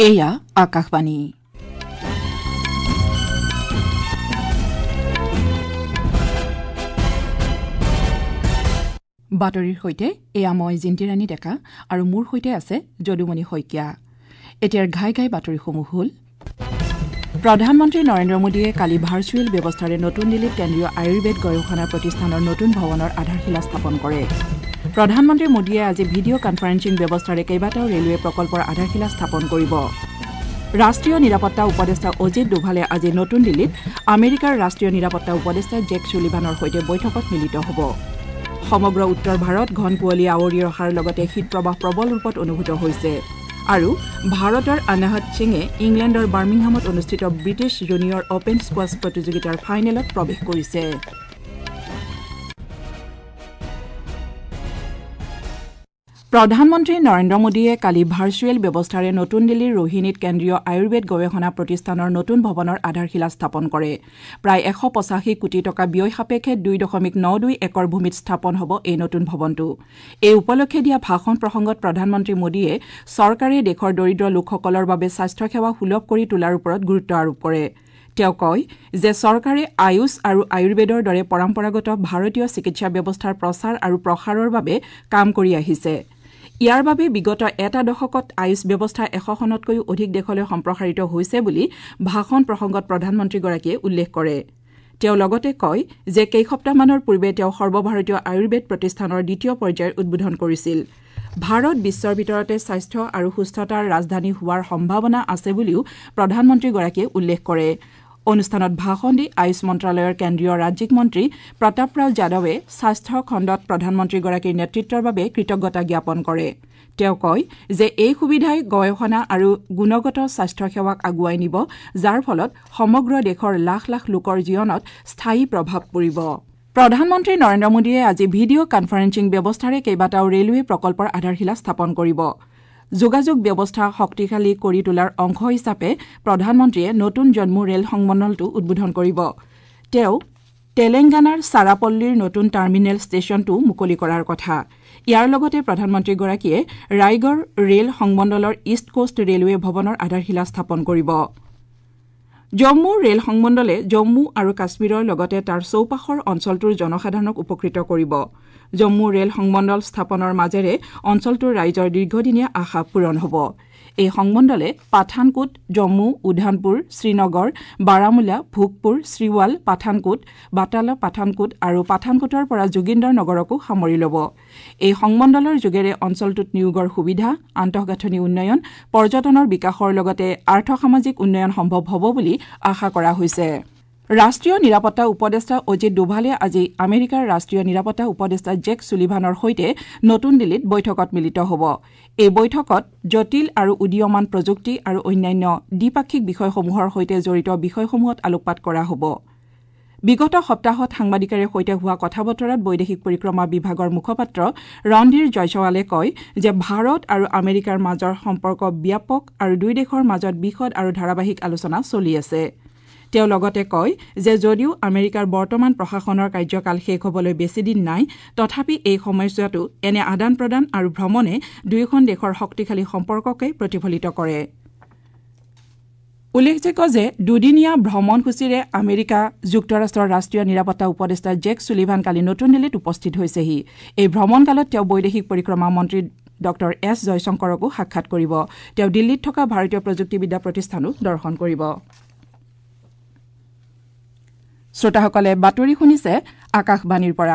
এয়া আকাশবাণী বাতৰিৰ সৈতে এয়া মই জিন্তিৰাণী ডেকা আৰু মোৰ সৈতে আছে যদুমণি শইকীয়া। এতিয়াৰ ঘাই ঘাই বাতৰিসমূহ হ'ল প্ৰধানমন্ত্ৰী নৰেন্দ্ৰ মোদীয়ে কালি ভাৰ্চুৱেল ব্যৱস্থাৰে নতুন দিল্লীত কেন্দ্ৰীয় আয়ুৰ্বেদ গৱেষণা প্ৰতিষ্ঠানৰ নতুন ভৱনৰ আধাৰশিলা স্থাপন কৰে। প্ৰধানমন্ত্ৰী মোদীয়ে আজি ভিডিঅ' কনফাৰেন্সিং ব্যৱস্থাৰে কেইবাটাও ৰেলৱে প্ৰকল্পৰ আধাৰশিলা স্থাপন কৰিব। ৰাষ্ট্ৰীয় নিৰাপত্তা উপদেষ্টা অজিত ডোভালে আজি নতুন দিল্লীত আমেৰিকাৰ ৰাষ্ট্ৰীয় নিৰাপত্তা উপদেষ্টা জেক ছুলিভানৰ সৈতে বৈঠকত মিলিত হ'ব। সমগ্ৰ উত্তৰ ভাৰত ঘন কুঁৱলীয়ে আৱৰি ৰখাৰ লগতে শীতপ্ৰবাহ প্ৰবল ৰূপত অনুভূত হৈছে আৰু ভাৰতৰ অনাহত সিঙে ইংলেণ্ডৰ বাৰ্মিংহামত অনুষ্ঠিত ব্ৰিটিছ জুনিয়ৰ অপেন স্কোৱাছ প্ৰতিযোগিতাৰ ফাইনেলত প্ৰৱেশ কৰিছে। প্ৰধানমন্ত্ৰী নৰেন্দ্ৰ মোদীয়ে কালি ভাৰ্চুৱেল ব্যৱস্থাৰে নতুন দিল্লীৰ ৰোহিণীত কেন্দ্ৰীয় আয়ুৰ্বেদ গৱেষণা প্ৰতিষ্ঠানৰ নতুন ভৱনৰ আধাৰশিলা স্থাপন কৰে। প্ৰায় 185 কোটি টকা ব্যয় সাপেক্ষে 2.92 একৰ ভূমিত স্থাপন হ'ব এই নতুন ভৱনটো। এই উপলক্ষে দিয়া ভাষণ প্ৰসংগত প্ৰধানমন্ত্ৰী মোদীয়ে চৰকাৰে দেশৰ দৰিদ্ৰ লোকসকলৰ বাবে স্বাস্থ্যসেৱা সুলভ কৰি তোলাৰ ওপৰত গুৰুত্ব আৰোপ কৰে। তেওঁ কয় যে চৰকাৰে আয়ুষ আৰু আয়ুৰ্বেদৰ দৰে পৰম্পৰাগত ভাৰতীয় চিকিৎসা ব্যৱস্থাৰ প্ৰচাৰ আৰু প্ৰসাৰৰ বাবে কাম কৰি আহিছে। ইয়াৰ বাবে বিগত এটা দশকত আয়ুষ ব্যৱস্থা 100খনতকৈও অধিক দেশলৈ সম্প্ৰসাৰিত হৈছে বুলি ভাষণ প্ৰসংগত প্ৰধানমন্ত্ৰীগৰাকীয়ে উল্লেখ কৰে। তেওঁ লগতে কয় যে কেইসপ্তাহমানৰ পূৰ্বে তেওঁ সৰ্বভাৰতীয় আয়ুৰ্বেদ প্ৰতিষ্ঠানৰ দ্বিতীয় পৰ্যায়ৰ উদ্বোধন কৰিছিল। ভাৰত বিশ্বৰ ভিতৰতে স্বাস্থ্য আৰু সুস্থতাৰ ৰাজধানী হোৱাৰ সম্ভাৱনা আছে বুলিও প্ৰধানমন্ত্ৰীগৰাকীয়ে উল্লেখ কৰে। অনুষ্ঠানত ভাষণ দি আয়ুষ মন্ত্ৰালয়ৰ কেন্দ্ৰীয় ৰাজ্যিক মন্ত্ৰী প্ৰতাপৰাও যাদৱে স্বাস্থ্য খণ্ডত প্ৰধানমন্ত্ৰীগৰাকীৰ নেতৃত্বৰ বাবে কৃতজ্ঞতা জ্ঞাপন কৰে। তেওঁ কয় যে এই সুবিধাই গৱেষণা আৰু গুণগত স্বাস্থ্যসেৱাক আগুৱাই নিব, যাৰ ফলত সমগ্ৰ দেশৰ লাখ লাখ লোকৰ জীৱনত স্থায়ী প্ৰভাৱ পৰিব। প্ৰধানমন্ত্ৰী নৰেন্দ্ৰ মোদীয়ে আজি ভিডিঅ' কনফাৰেন্সিং ব্যৱস্থাৰে কেইবাটাও ৰেলৱে প্ৰকল্পৰ আধাৰশিলা স্থাপন কৰিব। যোগাযোগ ব্যৱস্থা শক্তিশালী কৰি তোলাৰ অংশ হিচাপে প্ৰধানমন্ত্ৰীয়ে নতুন জম্মু ৰেল সংমণ্ডলটো উদ্বোধন কৰিব। তেওঁ তেলেংগানাৰ চাৰাপল্লীৰ নতুন টাৰ্মিনেল ষ্টেচনটো মুকলি কৰাৰ কথা। ইয়াৰ লগতে প্ৰধানমন্ত্ৰীগৰাকীয়ে ৰায়গড় ৰেল সংমণ্ডলৰ ইষ্ট কোষ্ট ৰেলৱে ভৱনৰ আধাৰশিলা স্থাপন কৰিব। জম্মু ৰেল সংমণ্ডলে জম্মু আৰু কাশ্মীৰৰ লগতে তাৰ চৌপাশৰ অঞ্চলটোৰ জনসাধাৰণক উপকৃত কৰিব। জম্মু ৰেল সংমণ্ডল স্থাপনৰ মাজেৰে অঞ্চলটোৰ ৰাইজৰ দীৰ্ঘদিনীয়া আশা পূৰণ হ'ব। এই সংমণ্ডলে পাঠানকোট, জম্মু, উধামপুৰ, শ্ৰীনগৰ, বাৰামুলা, ভোগপুৰ, শ্ৰীৱাল, পাঠানকোট, বাটালা পাঠানকোট আৰু পাঠানকোটৰ পৰা যোগিন্দৰ নগৰকো সামৰি ল'ব। এই সংমণ্ডলৰ যোগেৰে অঞ্চলটোত নিয়োগৰ সুবিধা, আন্তঃগাঁথনি উন্নয়ন, পৰ্যটনৰ বিকাশৰ লগতে আৰ্থ-সামাজিক উন্নয়ন সম্ভৱ হ'ব বুলি আশা কৰা হৈছে। ৰাষ্ট্ৰীয় নিৰাপত্তা উপদেষ্টা অজিত ডোভালে আজি আমেৰিকাৰ ৰাষ্ট্ৰীয় নিৰাপত্তা উপদেষ্টা জেক ছুলিভানৰ সৈতে নতুন দিল্লীত বৈঠকত মিলিত হ'ব। এই বৈঠকত জটিল আৰু উদীয়মান প্ৰযুক্তি আৰু অন্যান্য দ্বিপাক্ষিক বিষয়সমূহৰ সৈতে জড়িত বিষয়সমূহত আলোকপাত কৰা হ'ব। বিগত সপ্তাহত সাংবাদিকৰে সৈতে হোৱা কথা বতৰাত বৈদেশিক পৰিক্ৰমা বিভাগৰ মুখপাত্ৰ ৰণধীৰ জয়ছৱালে কয় যে ভাৰত আৰু আমেৰিকাৰ মাজৰ সম্পৰ্ক ব্যাপক আৰু দুই দেশৰ মাজত বিশদ আৰু ধাৰাবাহিক আলোচনা চলি আছে। তেওঁ লগতে কয় যে যদিও আমেৰিকাৰ বৰ্তমান প্ৰশাসনৰ কাৰ্যকাল শেষ হ'বলৈ বেছিদিন নাই, তথাপি এই সময়ছোৱাতো এনে আদান প্ৰদান আৰু ভ্ৰমণে দুয়োখন দেশৰ শক্তিশালী সম্পৰ্ককে প্ৰতিফলিত কৰে। উল্লেখযোগ্য যে দুদিনীয়া ভ্ৰমণসূচীৰে আমেৰিকা যুক্তৰাষ্ট্ৰৰ ৰাষ্ট্ৰীয় নিৰাপত্তা উপদেষ্টা জেক ছুলিভান কালি নতুন দিল্লীত উপস্থিত হৈছেহি। এই ভ্ৰমণকালত তেওঁ বৈদেশিক পৰিক্ৰমা মন্ত্ৰী ডঃ এছ জয়শংকৰকো সাক্ষাৎ কৰিব। তেওঁ দিল্লীত থকা ভাৰতীয় প্ৰযুক্তিবিদ্যা প্ৰতিষ্ঠানো দৰ্শন কৰিব। শ্ৰোতাসকলে বাতৰি শুনিছে আকাশবাণীৰ পৰা।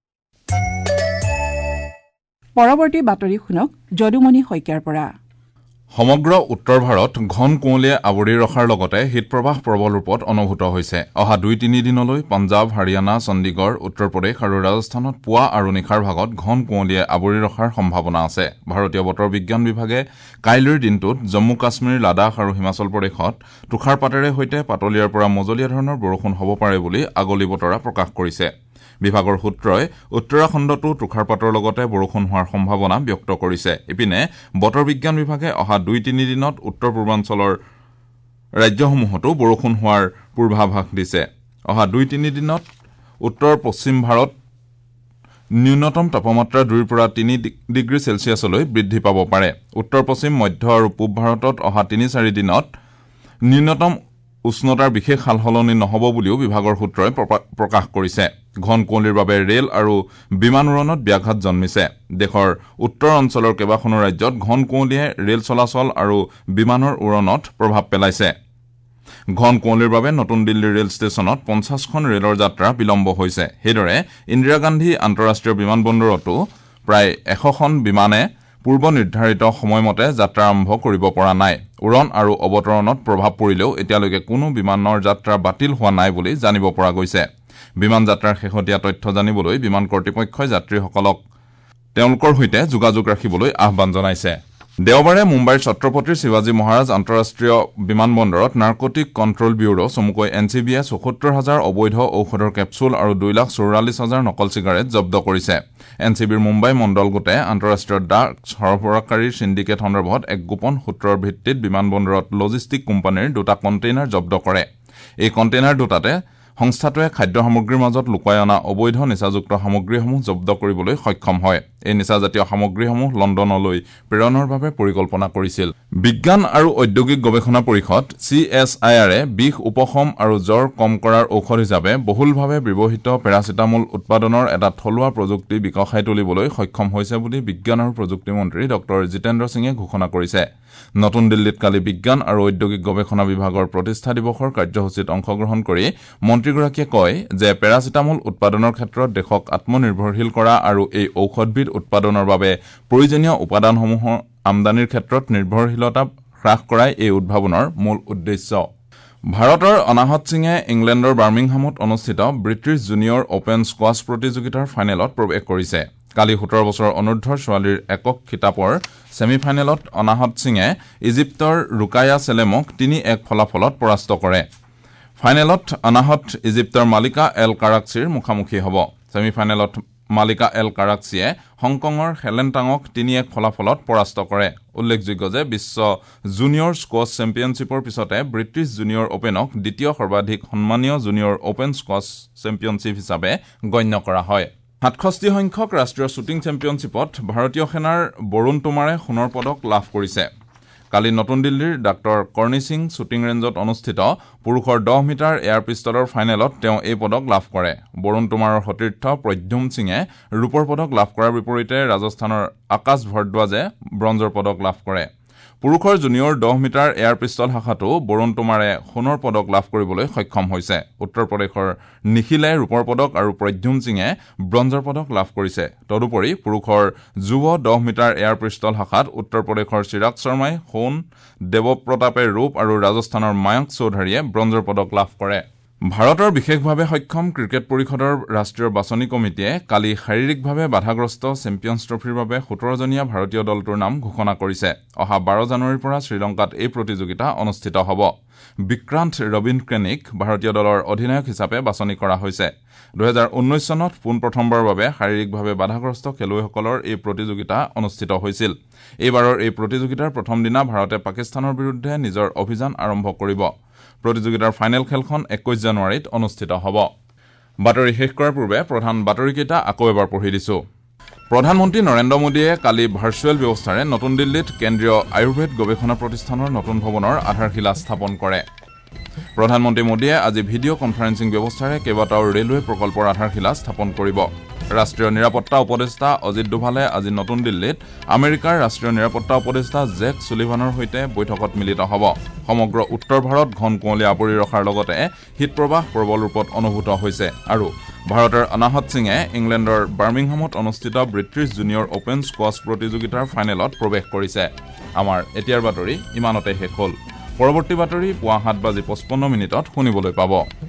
পৰৱৰ্তী বাতৰি শুনক যদুমণি শইকীয়াৰ পৰা। সমগ্ৰ উত্তৰ ভাৰত ঘন কুঁৱলীয়ে আৱৰি ৰখাৰ লগতে শীতপ্ৰবাহ প্ৰবল ৰূপত অনুভূত হৈছে। অহা 2-3 দিনলৈ পঞ্জাৱ, হাৰিয়ানা, চণ্ডীগড়, উত্তৰ প্ৰদেশ আৰু ৰাজস্থানত পুৱা আৰু নিশাৰ ভাগত ঘন কুঁৱলীয়ে আৱৰি ৰখাৰ সম্ভাৱনা আছে। ভাৰতীয় বতৰ বিজ্ঞান বিভাগে কাইলৈৰ দিনটোত জম্মু কাশ্মীৰ, লাডাখ আৰু হিমাচল প্ৰদেশত তুষাৰপাতেৰে সৈতে পাতলীয়াৰ পৰা মজলীয়া ধৰণৰ বৰষুণ হ'ব পাৰে বুলি আগলি বতৰা প্ৰকাশ কৰিছে। বিভাগৰ সূত্ৰই উত্তৰাখণ্ডতো তুষাৰপাতৰ লগতে বৰষুণ হোৱাৰ সম্ভাৱনা ব্যক্ত কৰিছে। ইপিনে বতৰ বিজ্ঞান বিভাগে অহা 2-3 দিনত উত্তৰ পূৰ্বাঞ্চলৰ ৰাজ্যসমূহতো বৰষুণ হোৱাৰ পূৰ্বাভাস দিছে। অহা 2-3 দিনত উত্তৰ পশ্চিম ভাৰত ন্যূনতম তাপমাত্ৰা 2 পৰা 3 ডিগ্ৰী সেলসিয়াছলৈ বৃদ্ধি পাব পাৰে। উত্তৰ পশ্চিম মধ্য আৰু পূব ভাৰতত অহা 3-4 দিনত ন্যূনতম উষ্ণতাৰ বিশেষ সালসলনি নহব বুলিও বিভাগৰ সূত্ৰই প্ৰকাশ কৰিছে। ঘন কুঁৱলীৰ বাবে ৰেল আৰু বিমান উৰণত ব্যাঘাত জন্মিছে। দেশৰ উত্তৰ অঞ্চলৰ কেইবাখনো ৰাজ্যত ঘন কুঁৱলীয়ে ৰেল চলাচল আৰু বিমানৰ উৰণত প্ৰভাৱ পেলাইছে। ঘন কুঁৱলীৰ বাবে নতুন দিল্লীৰ ৰেল ষ্টেচনত 50খন ৰেলৰ যাত্ৰা বিলম্ব হৈছে। সেইদৰে ইন্দিৰা গান্ধী আন্তঃৰাষ্ট্ৰীয় বিমানবন্দৰতো প্ৰায় 100খন বিমানে পূৰ্ব নিৰ্ধাৰিত সময়মতে যাত্ৰা আৰম্ভ কৰিব পৰা নাই। উৰণ আৰু অৱতৰণত প্ৰভাৱ পৰিলেও এতিয়ালৈকে কোনো বিমানৰ যাত্ৰা বাতিল হোৱা নাই বুলি জানিব পৰা গৈছে। বিমান যাত্ৰাৰ শেহতীয়া তথ্য জানিবলৈ বিমান কৰ্তৃপক্ষই যাত্ৰীসকলক তেওঁলোকৰ সৈতে যোগাযোগ ৰাখিবলৈ আহ্বান জনাইছে। দেওবাৰে মুম্বাইৰ ছত্ৰপতি শিৱাজী মহাৰাজ আন্তঃৰাষ্ট্ৰীয় বিমানবন্দৰত নাৰ্কটিক কণ্ট্ৰল ব্যুৰো চমুকৈ NCBয়ে ৭৪,০০০ অবৈধ ঔষধৰ কেপচুল আৰু 2,44,০০০ নকল চিগাৰেট জব্দ কৰিছে। NCBৰ মুম্বাই মণ্ডল গোটে আন্তঃৰাষ্ট্ৰীয় ড্ৰাগছ সৰবৰাহকাৰীৰ সিন্ডিকেট সন্দৰ্ভত এক গোপন সূত্ৰৰ ভিত্তিত বিমানবন্দৰত লজিষ্টিক কোম্পানীৰ 2টা কণ্টেইনাৰ জব্দ কৰে। এই কণ্টেইনাৰ দুটাতে সংস্থাটোৱে খাদ্য সামগ্ৰীৰ মাজত লুকুৱাই অনা অবৈধ নিচাযুক্ত সামগ্ৰীসমূহ জব্দ কৰিবলৈ সক্ষম হয়। এই নিচাজাতীয় সামগ্ৰীসমূহ লণ্ডনলৈ প্ৰেৰণৰ বাবে পৰিকল্পনা কৰিছিল। বিজ্ঞান আৰু ঔদ্যোগিক গৱেষণা পৰিষদ CSIRয়ে বিষ উপশম আৰু জ্বৰ কম কৰাৰ ঔষধ হিচাপে বহুলভাৱে ব্যৱহৃত পেৰাচিটামল উৎপাদনৰ এটা থলুৱা প্ৰযুক্তি বিকশাই তুলিবলৈ সক্ষম হৈছে বুলি বিজ্ঞান আৰু প্ৰযুক্তি মন্ত্ৰী ডক্টৰ জিতেন্দ্ৰ সিঙে ঘোষণা কৰিছে। নতুন দিল্লীত কালি বিজ্ঞান আৰু ঔদ্যোগিক গৱেষণা বিভাগৰ প্ৰতিষ্ঠা দিৱসৰ কাৰ্যসূচীত অংশগ্ৰহণ কৰি মন্ত্ৰীগৰাকীয়ে কয় যে পেৰাচিটামল উৎপাদনৰ ক্ষেত্ৰত দেশক আত্মনিৰ্ভৰশীল কৰা আৰু এই ঔষধবিধ উৎপাদনৰ বাবে প্ৰয়োজনীয় উপাদানসমূহৰ আমদানিৰ ক্ষেত্ৰত নিৰ্ভৰশীলতা হ্ৰাস কৰাই এই উদ্ভাৱনৰ মূল উদ্দেশ্য। ভাৰতৰ অনাহত সিঙে ইংলেণ্ডৰ বাৰ্মিংহামত অনুষ্ঠিত ব্ৰিটিছ জুনিয়ৰ অপেন স্কোৱাছ প্ৰতিযোগিতাৰ ফাইনেলত প্ৰৱেশ কৰিছে। কালি 17 বছৰ অনুৰ্ধৰ ছোৱালীৰ একক খিতাপৰ ছেমিফাইনেলত অনাহত সিঙে ইজিপ্তৰ ৰুকায়া চেলেমক 3-1 ফলাফলত পৰাস্ত কৰে। ফাইনেলত অনাহত ইজিপ্তৰ মালিকা এল কাৰাক্সিৰ মুখামুখি হ'ব। ছেমিফাইনেলত মালিকা এল কাৰাক্সিয়ে হংকঙৰ হেলেন টাঙক 3-1 ফলাফলত পৰাস্ত কৰে। উল্লেখযোগ্য যে বিশ্ব জুনিয়ৰ স্কোৱাছ চেম্পিয়নশ্বিপৰ পিছতে ব্ৰিটিছ জুনিয়ৰ অপেনক দ্বিতীয় সৰ্বাধিক সন্মানীয় জুনিয়ৰ অপেন স্কোৱাছ চেম্পিয়নশ্বিপ হিচাপে গণ্য কৰা হয়। 67 সংখ্যক ৰাষ্ট্ৰীয় শ্বুটিং চেম্পিয়নশ্বিপত ভাৰতীয় সেনাৰ বৰুণ টোমাৰে সোণৰ পদক লাভ কৰিছে। কালি নতুন দিল্লীৰ ডাঃ কৰ্ণী সিং শ্বুটিং ৰেঞ্জত অনুষ্ঠিত পুৰুষৰ 10 মিটাৰ এয়াৰ পিষ্টলৰ ফাইনেলত তেওঁ এই পদক লাভ কৰে। বৰুণ টোমাৰৰ সতীৰ্থ প্ৰদ্যুম সিঙে ৰূপৰ পদক লাভ কৰাৰ বিপৰীতে ৰাজস্থানৰ আকাশ ভৰদ্বাজে ব্ৰঞ্জৰ পদক লাভ কৰে। পুৰুষৰ জুনিয়ৰ 10 মিটাৰ এয়াৰ পিষ্টল শাখাতো বৰুণ টোমাৰে সোণৰ পদক লাভ কৰিবলৈ সক্ষম হৈছে। উত্তৰ প্ৰদেশৰ নিখিলে ৰূপৰ পদক আৰু প্ৰদ্যুম সিঙে ব্ৰঞ্জৰ পদক লাভ কৰিছে। তদুপৰি পুৰুষৰ যুৱ 10 মিটাৰ এয়াৰ পিষ্টল শাখাত উত্তৰ প্ৰদেশৰ চিৰাগ শৰ্মাই সোণ, দেৱপ্ৰতাপে ৰূপ আৰু ৰাজস্থানৰ মায়ংক চৌধাৰীয়ে ব্ৰঞ্জৰ পদক লাভ কৰে। ভাৰতৰ বিশেষভাৱে সক্ষম ক্ৰিকেট পৰিষদৰ ৰাষ্ট্ৰীয় বাছনি কমিটিয়ে কালি শাৰীৰিকভাৱে বাধাগ্ৰস্ত চেম্পিয়নছ ট্ৰফীৰ বাবে 17জনীয়া ভাৰতীয় দলটোৰ নাম ঘোষণা কৰিছে। অহা 12 জানুৱাৰীৰ পৰা শ্ৰীলংকাত এই প্ৰতিযোগিতা অনুষ্ঠিত হ'ব। বিক্ৰান্ত ৰবীন্দ্ৰনিক ভাৰতীয় দলৰ অধিনায়ক হিচাপে বাছনি কৰা হৈছে। 2019 চনত পোনপ্ৰথমবাৰৰ বাবে শাৰীৰিকভাৱে বাধাগ্ৰস্ত খেলুৱৈসকলৰ এই প্ৰতিযোগিতা অনুষ্ঠিত হৈছিল। এইবাৰৰ এই প্ৰতিযোগিতাৰ প্ৰথম দিনা ভাৰতে পাকিস্তানৰ বিৰুদ্ধে নিজৰ অভিযান আৰম্ভ কৰিব। প্ৰতিযোগিতাৰ ফাইনেল খেলখন 21 জানুৱাৰীত অনুষ্ঠিত হ'ব। বাতৰি শেষ কৰাৰ পূৰ্বে প্ৰধান বাতৰিকেইটা আকৌ এবাৰ পঢ়ি দিছো। প্ৰধানমন্ত্ৰী নৰেন্দ্ৰ মোদীয়ে কালি ভাৰ্চুৱেল ব্যৱস্থাৰে নতুন দিল্লীত কেন্দ্ৰীয় আয়ুৰ্বেদ গৱেষণা প্ৰতিষ্ঠানৰ নতুন ভৱনৰ আধাৰশিলা স্থাপন কৰে। প্ৰধানমন্ত্ৰী মোদীয়ে আজি ভিডিঅ' কনফাৰেন্সিং ব্যৱস্থাৰে কেইবাটাও ৰেলৱে প্ৰকল্পৰ আধাৰশিলা স্থাপন কৰিব। ৰাষ্ট্ৰীয় নিৰাপত্তা উপদেষ্টা অজিত ডোভালে আজি নতুন দিল্লীত আমেৰিকাৰ ৰাষ্ট্ৰীয় নিৰাপত্তা উপদেষ্টা জেক ছুলিভানৰ সৈতে বৈঠকত মিলিত হ'ব। সমগ্ৰ উত্তৰ ভাৰত ঘন কুঁৱলী আৱৰি ৰখাৰ লগতে শীতপ্ৰবাহ প্ৰবল ৰূপত অনুভূত হৈছে আৰু ভাৰতৰ অনাহত সিঙে ইংলেণ্ডৰ বাৰ্মিংহামত অনুষ্ঠিত ব্ৰিটিছ জুনিয়ৰ অপেন স্কোৱাছ প্ৰতিযোগিতাৰ ফাইনেলত প্ৰৱেশ কৰিছে। আমাৰ এতিয়াৰ বাতৰি ইমানতে শেষ হ'ল। পৰৱৰ্তী বাতৰি পুৱা 7:55 শুনিবলৈ পাব।